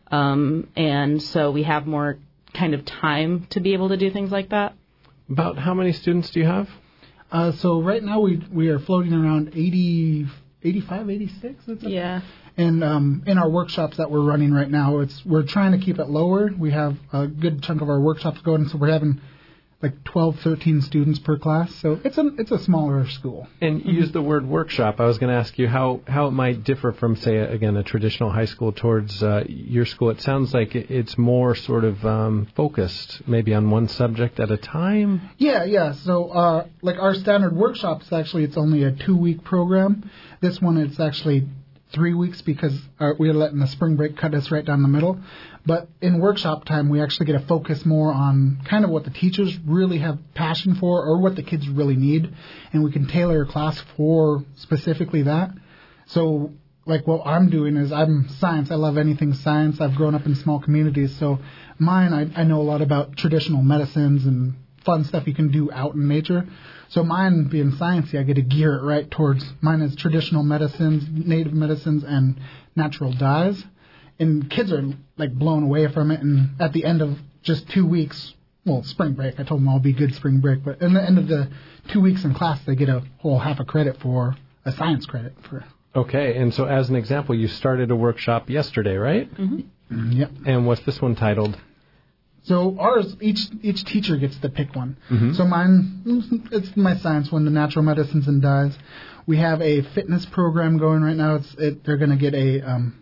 um, and so we have more kind of time to be able to do things like that. About how many students do you have? Uh, so right now we we are floating around eighty, eighty-five, eighty-six. That's it. Yeah. And um, in our workshops that we're running right now, it's we're trying to keep it lower. We have a good chunk of our workshops going, so we're having like twelve, thirteen students per class. So it's a it's a smaller school. And you used the word workshop. I was going to ask you how, how it might differ from, say, again, a traditional high school towards uh, your school. It sounds like it's more sort of um, focused, maybe on one subject at a time. Yeah, yeah. So uh, like our standard workshops, actually, it's only a two-week program. This one, it's actually three weeks because uh, we're letting the spring break cut us right down the middle. But in workshop time, we actually get to focus more on kind of what the teachers really have passion for or what the kids really need, and we can tailor a class for specifically that. So, like what I'm doing is I'm science. I love anything science. I've grown up in small communities, so mine, I, I know a lot about traditional medicines and fun stuff you can do out in nature. So mine being sciencey, I get to gear it right towards mine is traditional medicines, native medicines, and natural dyes. And kids are like blown away from it. And at the end of just two weeks, well, spring break, I told them I'll be good spring break. But at the end of the two weeks in class, they get a whole half a credit for a science credit for. Okay, and so as an example, you started a workshop yesterday, right? Mm-hmm. Yep. And what's this one titled? So ours, each each teacher gets to pick one. Mm-hmm. So mine, it's my science one, the natural medicines and dyes. We have a fitness program going right now. It's it, they're going to get a, um,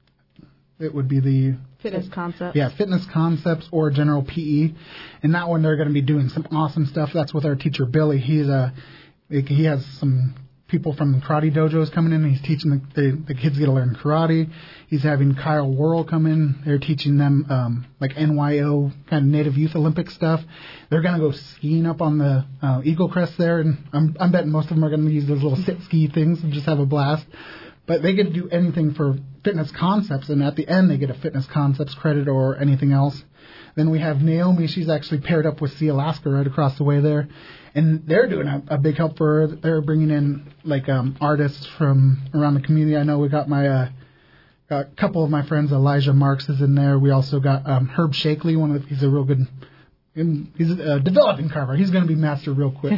it would be the Fitness concepts. Yeah, fitness concepts or general P E. And that one they're going to be doing some awesome stuff. That's with our teacher Billy. He's a he has some people from the karate dojos coming in. He's teaching the, the, the kids get to learn karate. He's having Kyle Worrell come in. They're teaching them um, like N Y O kind of Native Youth Olympic stuff. They're going to go skiing up on the uh, Eagle Crest there, and I'm, I'm betting most of them are going to use those little sit ski things and just have a blast. But they get to do anything for fitness concepts, and at the end they get a fitness concepts credit or anything else. Then we have Naomi. She's actually paired up with Sea Alaska right across the way there. And they're doing a, a big help for her. They're bringing in, like, um, artists from around the community. I know we got my, uh, got a couple of my friends. Elijah Marks is in there. We also got um, Herb Shakely. One of the, he's a real good, he's a developing carver. He's going to be master real quick.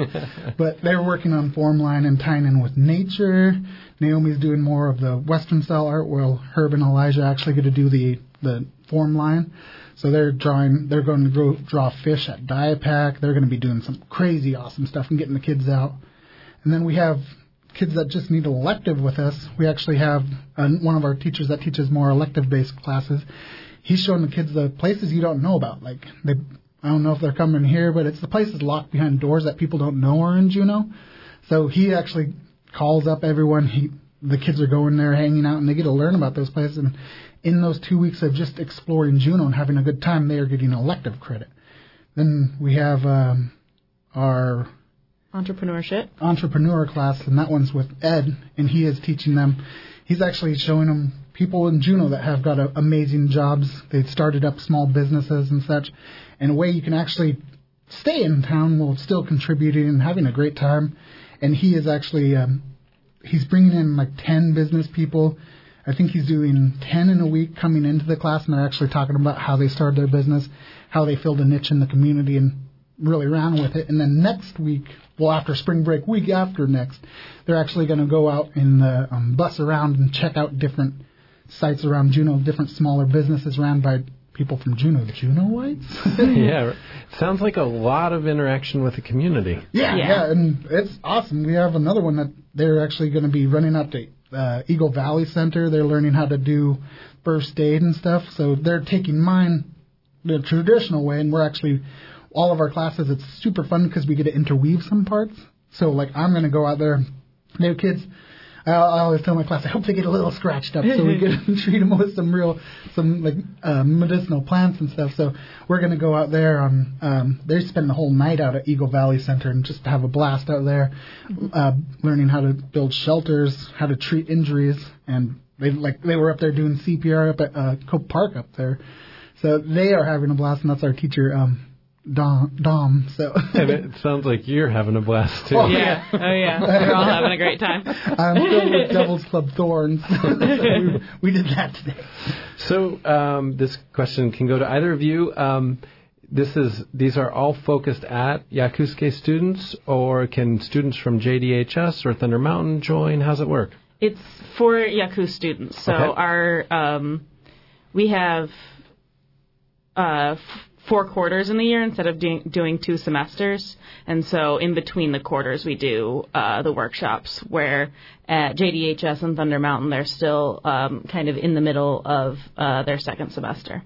But they're working on form line and tying in with nature. Naomi's doing more of the Western style art, while Herb and Elijah actually get to do the, the form line. So they're drawing. They're going to go draw fish at Diapac. They're going to be doing some crazy awesome stuff and getting the kids out. And then we have kids that just need an elective with us. We actually have uh, one of our teachers that teaches more elective-based classes. He's showing the kids the places you don't know about. Like they, I don't know if they're coming here, but it's the places locked behind doors that people don't know are in Juneau. So he actually calls up everyone. He, the kids are going there, hanging out, and they get to learn about those places. And in those two weeks of just exploring Juneau and having a good time, they are getting elective credit. Then we have um, our entrepreneurship entrepreneur class, and that one's with Ed, and he is teaching them. He's actually showing them people in Juneau that have got a, amazing jobs. They've started up small businesses and such, in a way you can actually stay in town while still contributing and having a great time. And he is actually um, he's bringing in like ten business people. I think he's doing ten in a week coming into the class, and they're actually talking about how they started their business, how they filled a niche in the community, and really ran with it. And then next week, well, after spring break, week after next, they're actually going to go out and uh, um, bus around and check out different sites around Juneau, different smaller businesses ran by people from Juneau, the Juneauites. Yeah, sounds like a lot of interaction with the community. Yeah, yeah, yeah, and it's awesome. We have another one that they're actually going to be running up to uh, Eagle Valley Center. They're learning how to do first aid and stuff. So they're taking mine the traditional way, and we're actually, all of our classes, it's super fun because we get to interweave some parts. So, like, I'm going to go out there. Their kids, I, I always tell my class, I hope they get a little scratched up so we can treat them with some real, some, like, uh, medicinal plants and stuff. So we're going to go out there on, um, they spend the whole night out at Eagle Valley Center and just have a blast out there, uh, learning how to build shelters, how to treat injuries. And they, like, they were up there doing C P R up at uh, Cope Park up there. So they are having a blast, and that's our teacher, um, Dom, Dom, so. And it sounds like you're having a blast, too. Oh, yeah. Oh, yeah. We're all having a great time. I'm still with Devil's Club Thorns. we, we did that today. So um, this question can go to either of you. Um, this is These are all focused at Yakusuke students, or can students from J D H S or Thunder Mountain join? How's it work? It's for Yakuza students. So Okay. our um, we have... Uh, f- four quarters in the year instead of do- doing two semesters. And so in between the quarters, we do uh, the workshops where at J D H S and Thunder Mountain, they're still um, kind of in the middle of uh, their second semester.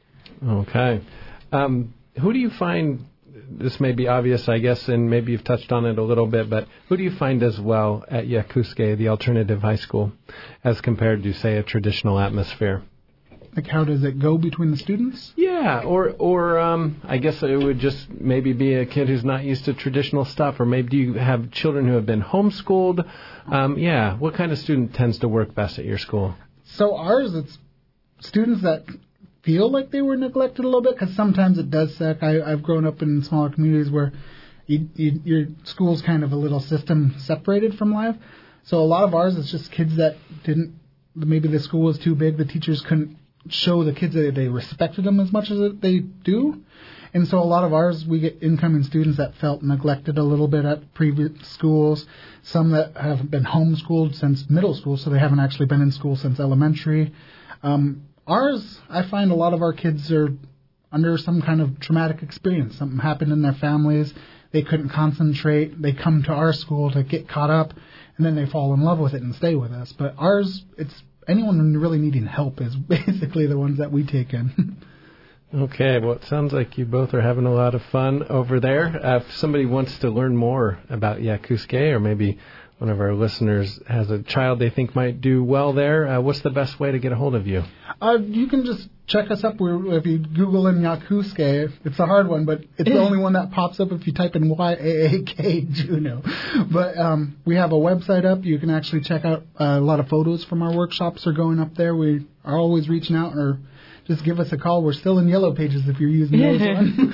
Okay. Um, who do you find, this may be obvious, I guess, and maybe you've touched on it a little bit, but who do you find as well at Yakusuke, the alternative high school, as compared to, say, a traditional atmosphere? Like, how does it go between the students? Yeah, or, or um, I guess it would just maybe be a kid who's not used to traditional stuff, or maybe do you have children who have been homeschooled? Um, yeah, what kind of student tends to work best at your school? So ours, it's students that feel like they were neglected a little bit, because sometimes it does suck. I, I've grown up in smaller communities where you, you, your school's kind of a little system separated from life. So a lot of ours is just kids that didn't, maybe the school was too big, the teachers couldn't show the kids that they respected them as much as they do. And so a lot of ours, we get incoming students that felt neglected a little bit at previous schools, some that have been homeschooled since middle school, so they haven't actually been in school since elementary. Um, ours, I find a lot of our kids are under some kind of traumatic experience. Something happened in their families. They couldn't concentrate. They come to our school to get caught up, and then they fall in love with it and stay with us. But ours, it's anyone really needing help is basically the ones that we take in. Okay, well, it sounds like you both are having a lot of fun over there. Uh, if somebody wants to learn more about Yakusuke, or maybe one of our listeners has a child they think might do well there, uh, what's the best way to get a hold of you? Uh, you can just check us up. We're, if you Google in Yakusuke, it's a hard one, but it's the only one that pops up if you type in Y A A K Juneau. But um, we have a website up. You can actually check out uh, a lot of photos from our workshops are going up there. We are always reaching out, or just give us a call. We're still in Yellow Pages if you're using those ones.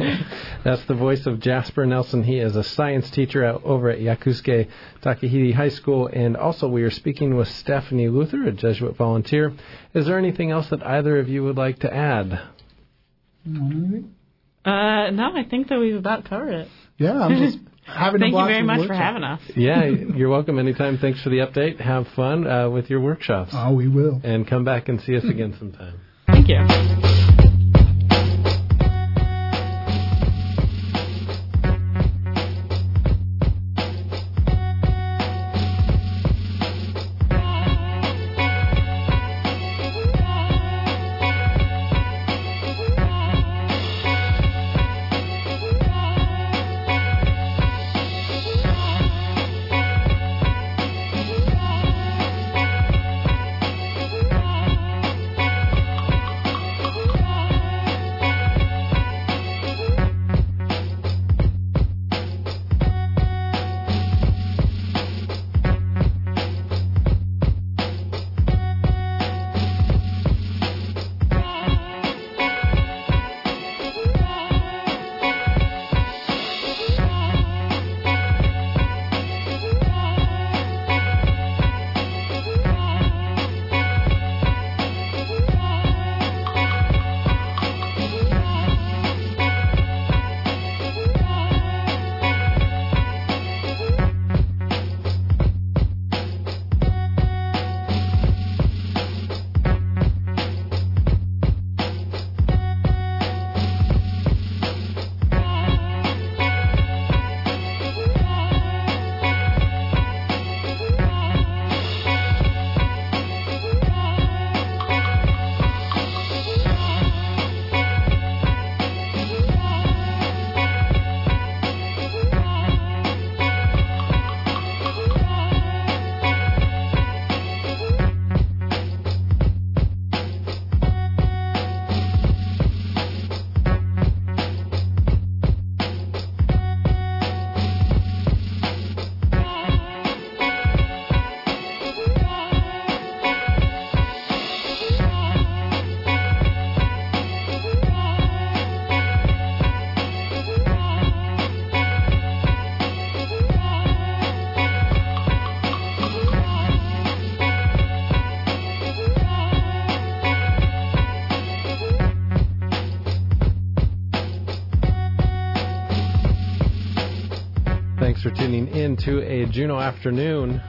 That's the voice of Jasper Nelson. He is a science teacher out over at Yakusuke Takahiti High School. And also we are speaking with Stephanie Luther, a Jesuit volunteer. Is there anything else that either of you would like to add? Uh, no, I think that we've about covered it. Yeah, I'm just having Thank a you blast very with much the for workshop. having us. Yeah, you're welcome anytime. Thanks for the update. Have fun uh, with your workshops. Oh, we will. And come back and see us again sometime. Thank you. Thanks for tuning in to a Juneau afternoon.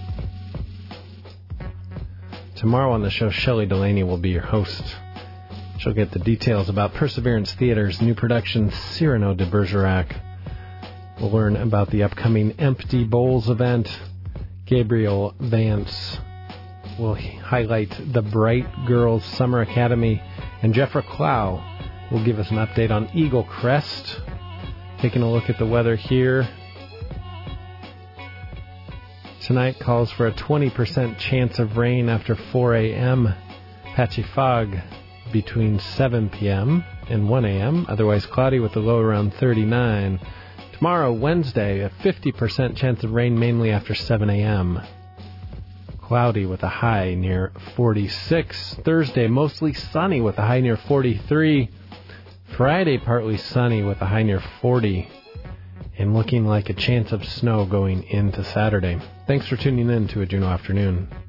Tomorrow on the show, Shelley Delaney will be your host. She'll get the details about Perseverance Theater's new production, Cyrano de Bergerac. We'll learn about the upcoming Empty Bowls event. Gabriel Vance will highlight the Bright Girls Summer Academy. And Jeffra Clow will give us an update on Eagle Crest. Taking a look at the weather here. Tonight calls for a twenty percent chance of rain after four a.m. Patchy fog between seven p.m. and one a.m. Otherwise cloudy with a low around thirty-nine. Tomorrow, Wednesday, a fifty percent chance of rain mainly after seven a.m. Cloudy with a high near forty-six. Thursday, mostly sunny with a high near forty-three. Friday, partly sunny with a high near forty. And looking like a chance of snow going into Saturday. Thanks for tuning in to a Juneau Afternoon.